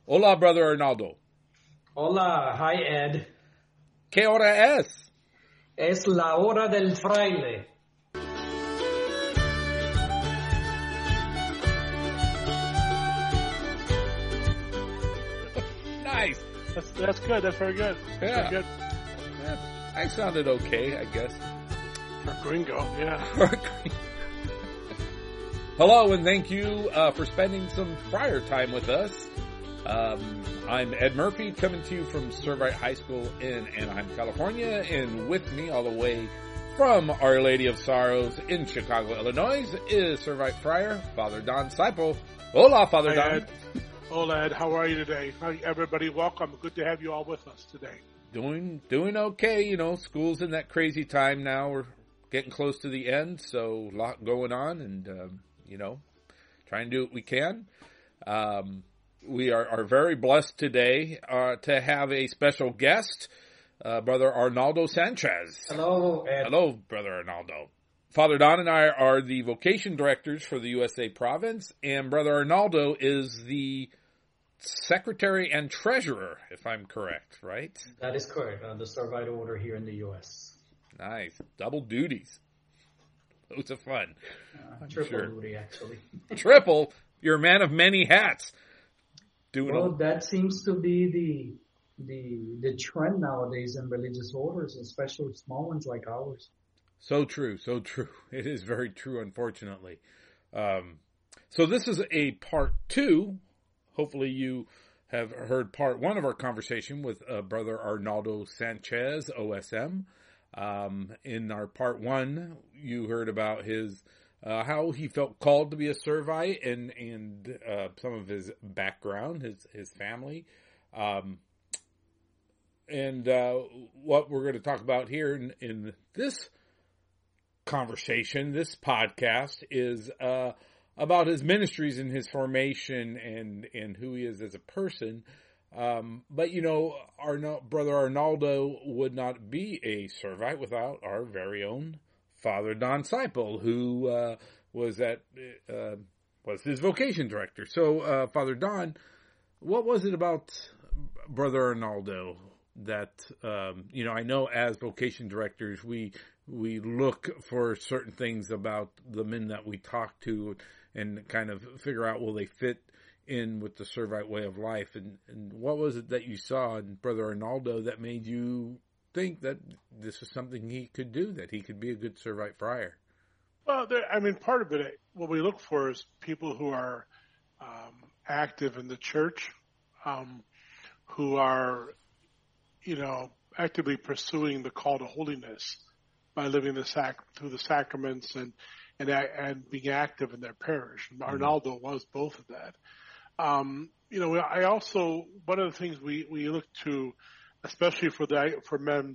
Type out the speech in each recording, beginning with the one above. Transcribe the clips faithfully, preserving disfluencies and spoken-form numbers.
Hola, Brother Arnaldo. Hola, hi Ed. ¿Qué hora es? Es la hora del fraile. Nice. That's that's good. That's very good. That's Yeah. very good. Yeah, I sounded okay, I guess. For Gringo, yeah. Hello, and thank you uh, for spending some prior time with us. Um, I'm Ed Murphy, coming to you from Servite High School in Anaheim, California, and with me all the way from Our Lady of Sorrows in Chicago, Illinois, is Servite Friar, Father Don Seipel. Hola, Father Hi, Don. Ed. Hola, Ed. How are you today? Hi, everybody. Welcome. Good to have you all with us today. Doing, doing okay. You know, school's in that crazy time now. We're getting close to the end, so a lot going on, and, um, you know, trying to do what we can. Um, we are, are very blessed today uh, to have a special guest, uh, Brother Arnaldo Sanchez. Hello, Ed. Hello, Brother Arnaldo. Father Don and I are the vocation directors for the U S A province, and Brother Arnaldo is the secretary and treasurer, if I'm correct, right? That is correct. Uh, the Servite Order here in the U S. Nice. Double duties. Loads of fun. Uh, triple sure. duty, actually. Triple? You're a man of many hats. Doing Well, a- that seems to be the the the trend nowadays in religious orders, especially small ones like ours. So true, so true. It is very true, unfortunately. Um, so this is a part two. Hopefully you have heard part one of our conversation with uh, Brother Arnaldo Sanchez, O S M. Um, in our part one, you heard about his uh, how he felt called to be a Servite and and uh, some of his background, his his family. Um, and uh, what we're going to talk about here in, in this conversation, this podcast, is uh, about his ministries and his formation and, and who he is as a person. Um, but, you know, our Brother Arnaldo would not be a Servite without our very own Father Don Seipel, who uh, was at uh, was his vocation director. So, uh, Father Don, what was it about Brother Arnaldo that, um, you know, I know as vocation directors, we we look for certain things about the men that we talk to and kind of figure out, will they fit in with the Servite way of life? And, and what was it that you saw in Brother Arnaldo that made you think that this is something he could do, that he could be a good Servite friar? Well, there, I mean, part of it, what we look for is people who are um, active in the church, um, who are, you know, actively pursuing the call to holiness by living the sac- through the sacraments and and and being active in their parish. And Arnaldo mm-hmm. was both of that. Um, you know, I also, one of the things we, we look to, especially for the for men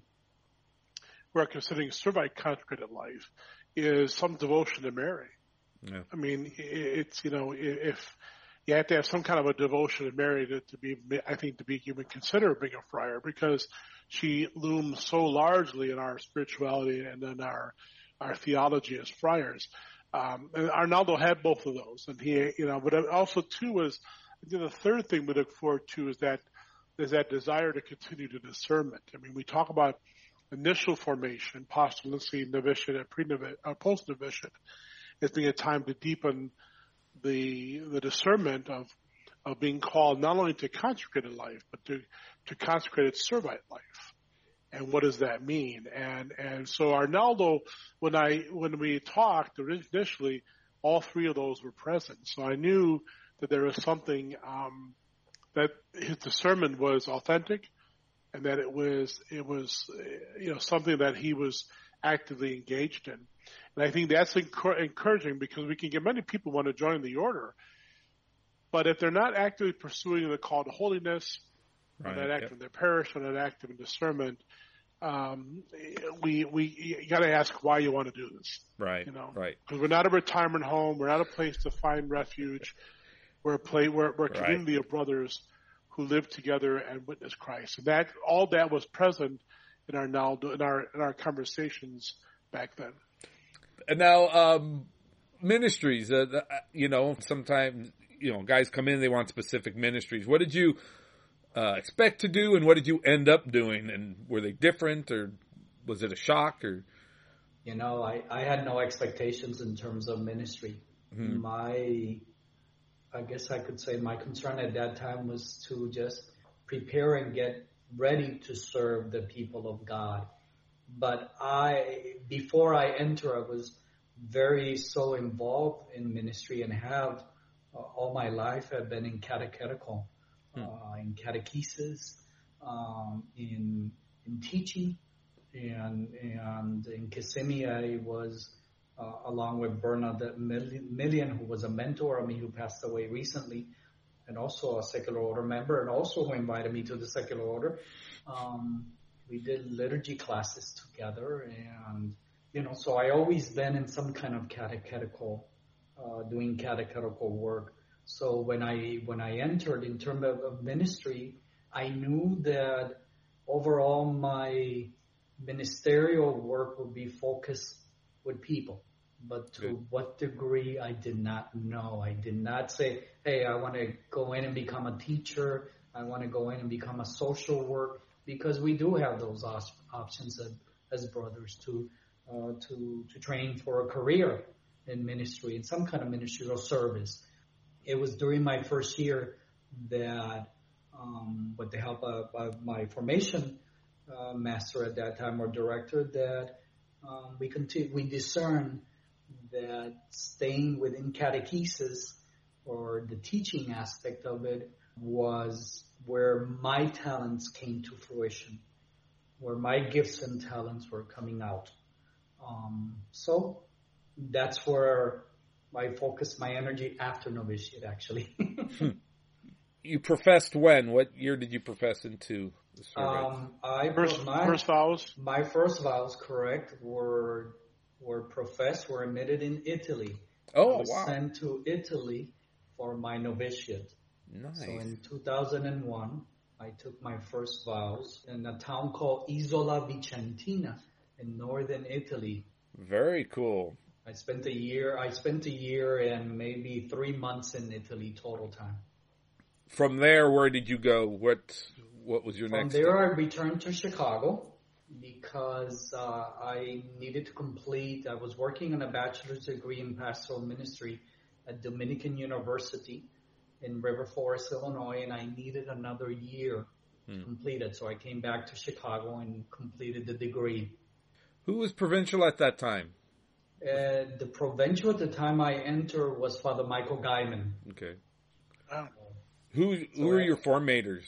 who are considering Servite consecrated life, is some devotion to Mary. Yeah. I mean, it's, you know, if you have to have some kind of a devotion to Mary to, to be, I think, to be even considered being a friar, because she looms so largely in our spirituality and in our our theology as friars. Um, and Arnaldo had both of those, and he, you know, but also too was, I think the third thing we look forward to is that is that desire to continue to discernment. I mean, we talk about initial formation, postulancy, novitiate, and pre-novitiate, uh, post-novitiate, as being a time to deepen the the discernment of of being called not only to consecrated life, but to to consecrated Servite life. And what does that mean? And and so Arnaldo, when I when we talked initially, all three of those were present. So I knew that there was something um, that his discernment was authentic, and that it was it was you know something that he was actively engaged in. And I think that's encouraging, because we can get many people want to join the order, but if they're not actively pursuing the call to holiness, Right. Or not active Yep. in their parish, or not active in discernment, um, we we you got to ask why you want to do this. Right. You know, Right. because we're not a retirement home, we're not a place to find refuge. We're a place, we're, we're a Right. community of brothers who live together and witness Christ. And that all that was present in our now in our in our conversations back then. And now, um, ministries, uh, you know, sometimes you know, guys come in, they want specific ministries. What did you uh, expect to do, and what did you end up doing? And were they different, or was it a shock? Or You know, I, I had no expectations in terms of ministry. Mm-hmm. My, I guess I could say my concern at that time was to just prepare and get ready to serve the people of God. But I, before I enter, I was very so involved in ministry and have uh, all my life I've been in catechetical, hmm. uh, in catechesis, um, in in teaching, and and in Kissimmee I was uh, along with Bernadette Millian, who was a mentor of me, who passed away recently, and also a secular order member, and also who invited me to the secular order. Um, we did liturgy classes together, and, you know, so I always been in some kind of catechetical, uh, doing catechetical work. So when I, when I entered in terms of, of ministry, I knew that overall my ministerial work would be focused with people. But to Good. What degree, I did not know. I did not say, hey, I want to go in and become a teacher. I want to go in and become a social work, because we do have those options as, as brothers to, uh, to, to train for a career in ministry, in some kind of ministerial service. It was during my first year that, um, with the help of, of my formation uh, master at that time, or director, that um, we continue, we discerned that staying within catechesis, or the teaching aspect of it, was where my talents came to fruition, where my gifts and talents were coming out. Um, so that's where I focused my energy after novitiate, actually. You professed when? What year did you profess into the service? Um, I first, my, first vows? My first vows, correct, were were professed, were admitted in Italy. Oh, I was wow. sent to Italy for my novitiate. Nice. So in two thousand one, I took my first vows in a town called Isola Vicentina in northern Italy. Very cool. I spent a year, I spent a year and maybe three months in Italy total time. From there, where did you go? What what was your From next there, step? I returned to Chicago because uh, I needed to complete, I was working on a bachelor's degree in pastoral ministry at Dominican University in River Forest, Illinois, and I needed another year hmm. to complete it. So I came back to Chicago and completed the degree. Who was provincial at that time? Uh, the provincial at the time I entered was Father Michael Guyman. Okay. Wow. Who who so were I, your formators?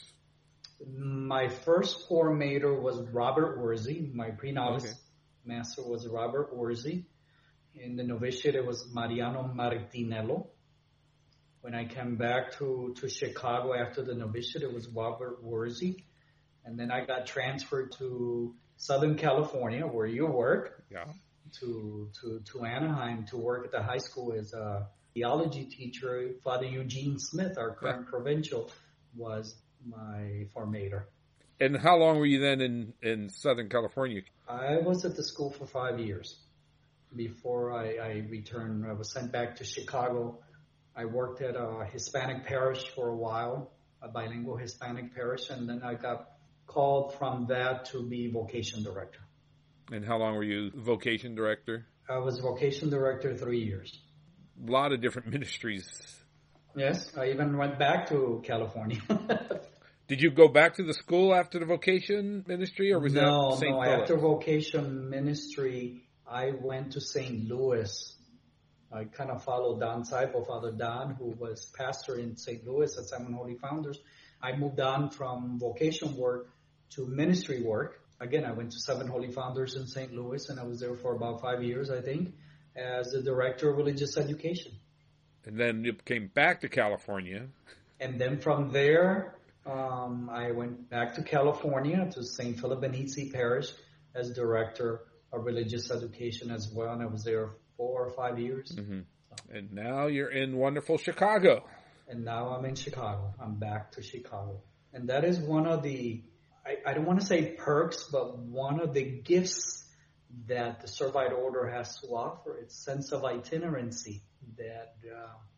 My first formator was Robert Worsey. My pre-novice okay. master was Robert Worsey. In the novitiate, it was Mariano Martinello. When I came back to, to Chicago after the novitiate, it was Robert Worsey. And then I got transferred to Southern California, where you work, yeah. to, to, to Anaheim to work at the high school as a theology teacher. Father Eugene Smith, our current yeah. provincial, was my formator. And how long were you then in, in Southern California? I was at the school for five years before I, I returned. I was sent back to Chicago. I worked at a Hispanic parish for a while, a bilingual Hispanic parish, and then I got called from that to be vocation director. And how long were you vocation director? I was vocation director three years. A lot of different ministries. Yes, I even went back to California. Did you go back to the school after the vocation ministry, or was no, that Saint No, Philip? After vocation ministry, I went to Saint Louis. I kind of followed Don Saipo, Father Don, who was pastor in Saint Louis at Seven Holy Founders. I moved on from vocation work to ministry work. Again, I went to Seven Holy Founders in Saint Louis, and I was there for about five years, I think, as the director of religious education. And then you came back to California. And then from there, um, I went back to California to Saint Philip Benizi Parish as director of religious education as well, and I was there four or five years. Mm-hmm. So. And now you're in wonderful Chicago. And now I'm in Chicago. I'm back to Chicago. And that is one of the, I, I don't want to say perks, but one of the gifts that the Servite Order has to offer. It's sense of itinerancy that uh,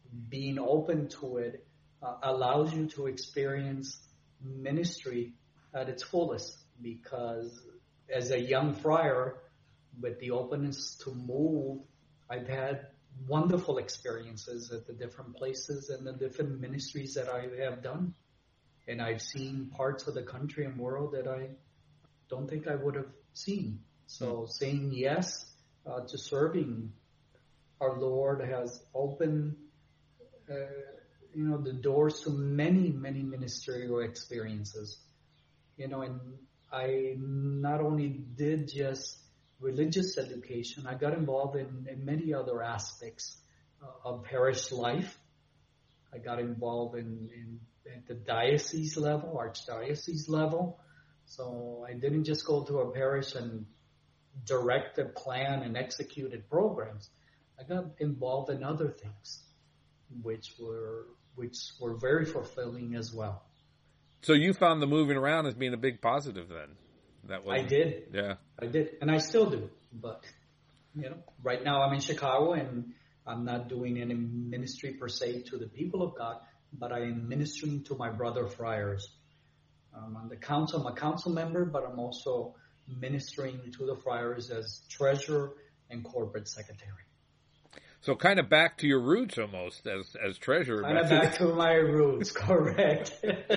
being open to it uh, allows you to experience ministry at its fullest, because as a young friar, with the openness to move, I've had wonderful experiences at the different places and the different ministries that I have done. And I've seen parts of the country and world that I don't think I would have seen. So saying yes uh, to serving our Lord has opened, uh, you know, the doors to many, many ministerial experiences. You know, and I not only did just religious education, I got involved in, in many other aspects uh, of parish life. I got involved in, in at the diocese level, archdiocese level. So I didn't just go to a parish and direct a plan and executed programs. I got involved in other things, which were which were very fulfilling as well. So you found the moving around as being a big positive then? That was I did. Yeah. I did. And I still do. But, you know, right now I'm in Chicago and I'm not doing any ministry per se to the people of God, but I am ministering to my brother friars. I'm on the council. I'm a council member, but I'm also ministering to the friars as treasurer and corporate secretary. So kind of back to your roots almost as as treasurer. Kind of back to my roots, correct.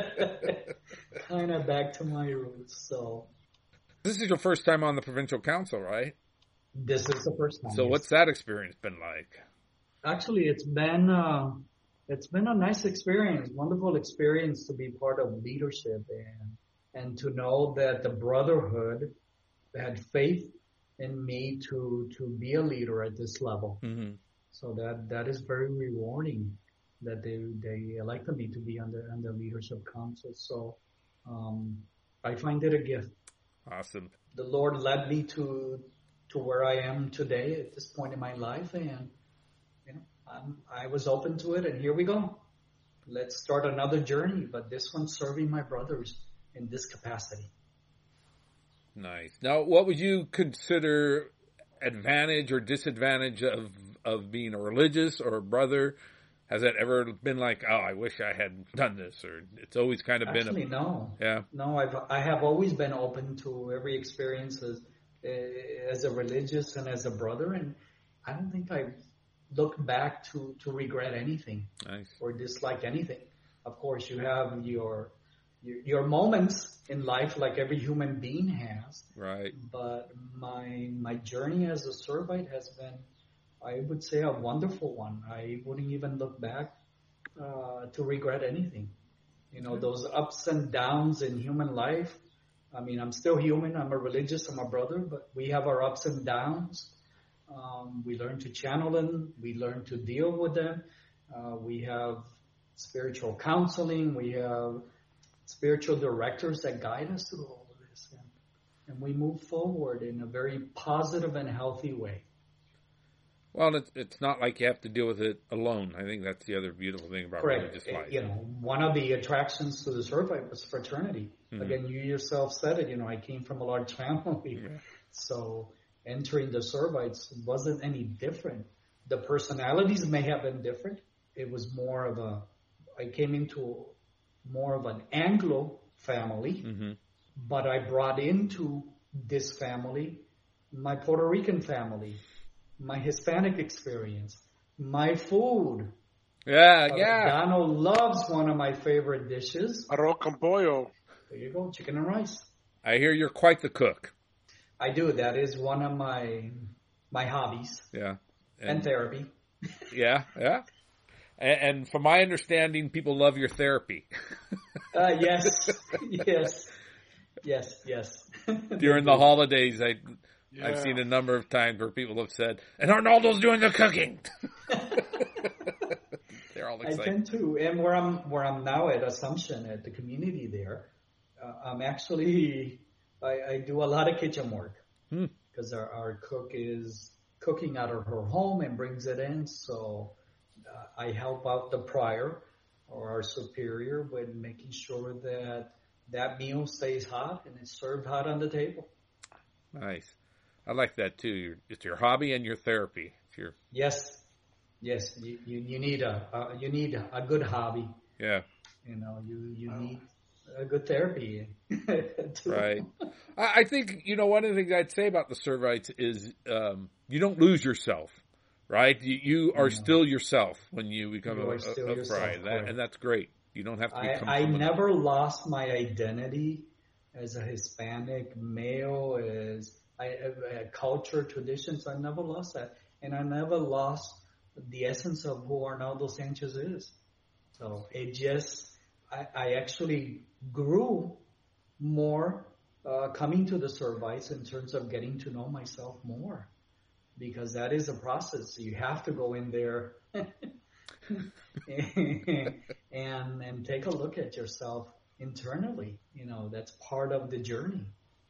Kind of back to my roots. So this is your first time on the provincial council, right? This is the first time. So yes. What's that experience been like? Actually, it's been uh, it's been a nice experience, wonderful experience to be part of leadership and and to know that the brotherhood had faith in me to to be a leader at this level. Mm-hmm. So that that is very rewarding that they they elected me to be on the on the leadership council. So um, I find it a gift. Awesome. The Lord led me to to where I am today at this point in my life, and you know I'm, I was open to it, and here we go. Let's start another journey, but this one serving my brothers in this capacity. Nice. Now, what would you consider advantage or disadvantage of of being a religious or a brother? Has that ever been like, oh, I wish I had done this, or it's always kind of Actually, been? Actually, no. Yeah. No, I've I have always been open to every experience as, as a religious and as a brother, and I don't think I look back to to regret anything. Nice. Or dislike anything. Of course, you have your your, your moments in life, like every human being has. Right. But my my journey as a Servite has been, I would say, a wonderful one. I wouldn't even look back uh, to regret anything. You know, those ups and downs in human life. I mean, I'm still human. I'm a religious. I'm a brother. But we have our ups and downs. Um, we learn to channel them. We learn to deal with them. Uh, we have spiritual counseling. We have spiritual directors that guide us through all of this. And, and we move forward in a very positive and healthy way. Well, it's, it's not like you have to deal with it alone. I think that's the other beautiful thing about Correct. religious life. You know, one of the attractions to the Servite was fraternity. Mm-hmm. Again, you yourself said it, you know, I came from a large family. Yeah. So entering the Servites wasn't any different. The personalities may have been different. It was more of a, I came into more of an Anglo family, mm-hmm. but I brought into this family my Puerto Rican family, my Hispanic experience, my food. Yeah, uh, yeah. Donald loves one of my favorite dishes. Arroz con pollo. There you go, chicken and rice. I hear you're quite the cook. I do. That is one of my my hobbies. Yeah. And, and therapy. Yeah, yeah. And, and from my understanding, people love your therapy. uh, yes, yes, yes, yes. During the holidays, I, yeah. I've seen a number of times where people have said, and Arnaldo's doing the cooking. They're all excited. I tend to, and where I'm where I'm now at Assumption, at the community there, uh, I'm actually, I, I do a lot of kitchen work because hmm. our, our cook is cooking out of her home and brings it in. So uh, I help out the prior or our superior with making sure that that meal stays hot and it's served hot on the table. Nice. I like that too. It's your hobby and your therapy. It's your yes, Yes, you, you, you need a uh, you need a good hobby. Yeah. You know, you you need a good therapy. Right. I, I think you know one of the things I'd say about the Servites is um, you don't lose yourself. Right, you, you are mm-hmm. still yourself when you become you a, a, a fry, that, and that's great. You don't have to become. I, I never lost my identity as a Hispanic male, as I, uh, culture, traditions. I never lost that, and I never lost the essence of who Arnaldo Sanchez is. So it just, I, I actually grew more uh, coming to the Servites in terms of getting to know myself more. Because that is a process. You have to go in there and, and take a look at yourself internally. You know, that's part of the journey.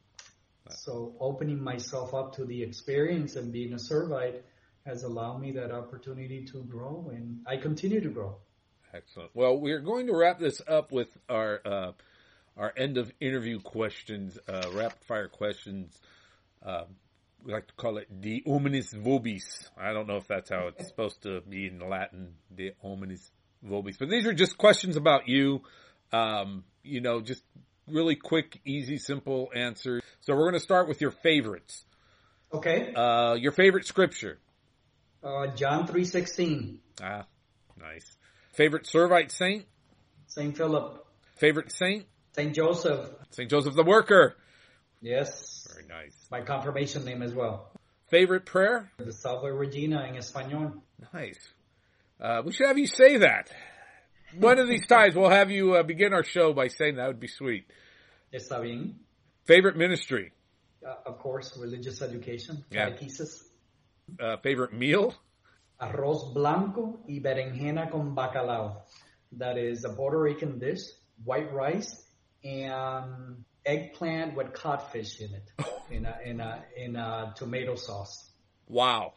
So opening myself up to the experience and being a Servite has allowed me that opportunity to grow, and I continue to grow. Excellent. Well, we're going to wrap this up with our uh, our end of interview questions, uh, rapid fire questions. Uh, We like to call it de hominis vobis. I don't know if that's how it's supposed to be in Latin, de hominis vobis. But these are just questions about you. Um, you know, just really quick, easy, simple answers. So we're going to start with your favorites. Okay. Uh, your favorite scripture? Uh, John three sixteen. Ah, nice. Favorite Servite saint? Saint Philip. Favorite saint? Saint Joseph. Saint Joseph the Worker. Yes. Very nice. My confirmation name as well. Favorite prayer? The Salve Regina in Espanol. Nice. Uh, we should have you say that. One of these times we'll have you uh, begin our show by saying that. Would be sweet. Está bien. Favorite ministry? Uh, of course, religious education. Yeah. Catechesis. Uh, favorite meal? Arroz blanco y berenjena con bacalao. That is a Puerto Rican dish. White rice and eggplant with codfish in it, in a in a in a tomato sauce. Wow,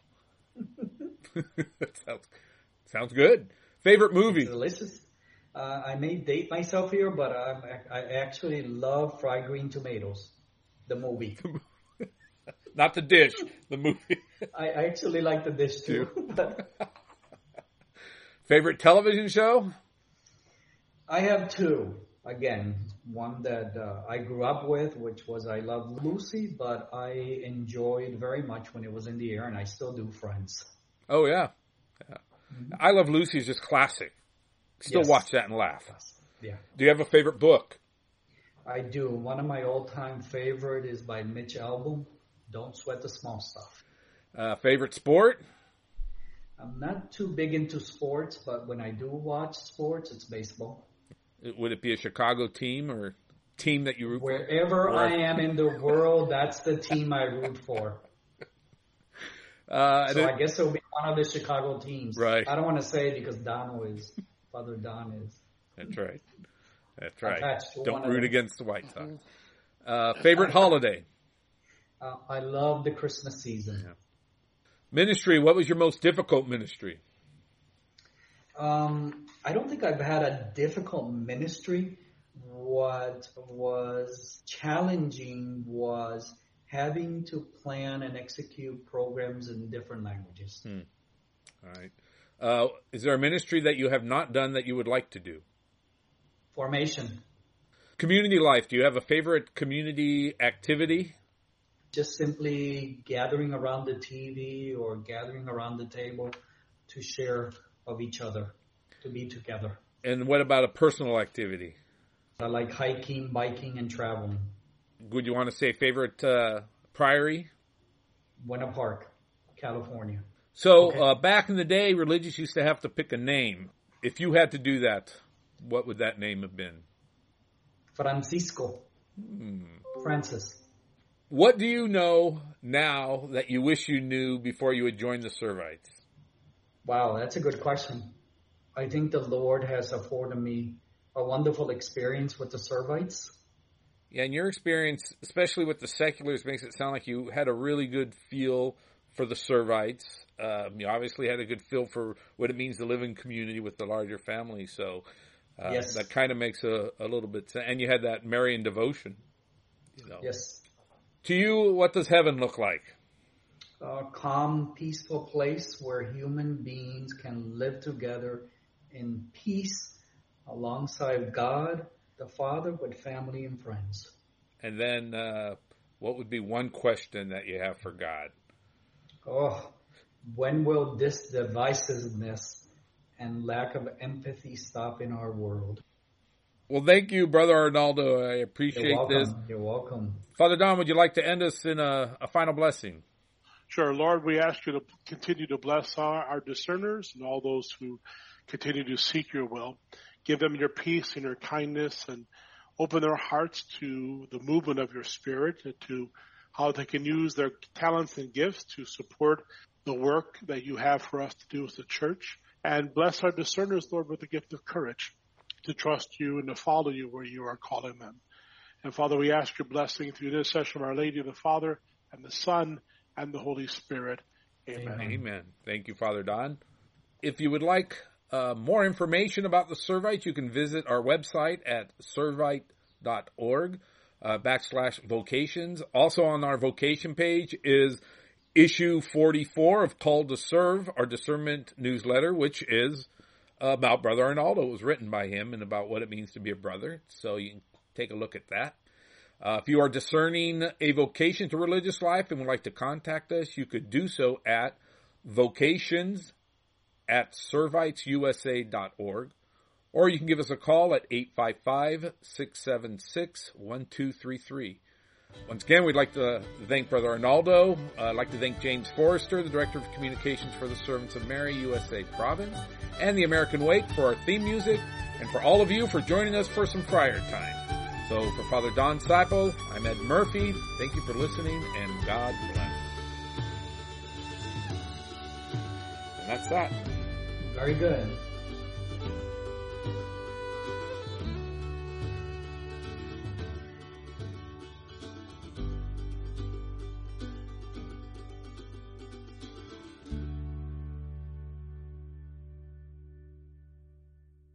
sounds sounds good. Favorite movie? It's delicious. Uh, I may date myself here, but I'm, I actually love fried green tomatoes. The movie, not the dish. The movie. I, I actually like the dish too. But favorite television show? I have two. Again, one that uh, I grew up with, which was I Love Lucy, but I enjoyed very much when it was in the air, and I still do, Friends. Oh, yeah. yeah. Mm-hmm. I Love Lucy is just classic. Still yes. watch that and laugh. Yeah. Do you have a favorite book? I do. One of my all-time favorite is by Mitch Albom, Don't Sweat the Small Stuff. Uh, favorite sport? I'm not too big into sports, but when I do watch sports, it's baseball. Would it be a Chicago team or team that you root for? Wherever I am in the world, that's the team I root for. Uh, so it, I guess it'll be one of the Chicago teams. Right. I don't want to say it because Don is, Father Don is. That's right. That's right. Don't root against the White Sox. Uh, favorite holiday? Uh, I love the Christmas season. Yeah. Ministry, what was your most difficult ministry? Um, I don't think I've had a difficult ministry. What was challenging was having to plan and execute programs in different languages. Hmm. All right. Uh, is there a ministry that you have not done that you would like to do? Formation. Community life. Do you have a favorite community activity? Just simply gathering around the T V or gathering around the table to share of each other, to be together. And what about a personal activity? I like hiking, biking, and traveling. Would you want to say favorite uh, priory? Buena Park, California. So okay. uh, back in the day, religious used to have to pick a name. If you had to do that, what would that name have been? Francisco. Hmm. Francis. What do you know now that you wish you knew before you had joined the Servites? Wow, that's a good question. I think the Lord has afforded me a wonderful experience with the Servites. Yeah, and your experience, especially with the seculars, makes it sound like you had a really good feel for the Servites. Um, you obviously had a good feel for what it means to live in community with the larger family. So uh, yes. that kind of makes a, a little bit sense. And you had that Marian devotion. You know. Yes. To you, what does heaven look like? a calm, peaceful place where human beings can live together in peace alongside God, the Father, with family and friends. And then uh, what would be one question that you have for God? Oh, when will this divisiveness and lack of empathy stop in our world? Well, thank you, Brother Arnaldo. I appreciate You're welcome. this. You're welcome. Father Don, would you like to end us in a, a final blessing? Sure. Lord, we ask you to continue to bless our, our discerners and all those who continue to seek your will. Give them your peace and your kindness, and open their hearts to the movement of your Spirit, and to how they can use their talents and gifts to support the work that you have for us to do as a church. And bless our discerners, Lord, with the gift of courage to trust you and to follow you where you are calling them. And Father, we ask your blessing through this session of Our Lady, the Father, and the Son, and the Holy Spirit. Amen. Amen. Amen. Thank you, Father Don. If you would like uh, more information about the Servite, you can visit our website at servite dot org uh, backslash vocations. Also on our vocation page is issue forty-four of Called to Serve, our discernment newsletter, which is about Brother Arnaldo. It was written by him and about what it means to be a brother. So you can take a look at that. Uh, if you are discerning a vocation to religious life and would like to contact us, you could do so at vocations at servites u s a dot org, or you can give us a call at eight five five, six seven six, one two three three. Once again, we'd like to thank Brother Arnaldo. Uh, I'd like to thank James Forrester, the Director of Communications for the Servants of Mary, U S A Province, and the American Wake for our theme music, and for all of you for joining us for some Friar Time. So for Father Don Sipo, I'm Ed Murphy. Thank you for listening, and God bless. And that's that. Very good.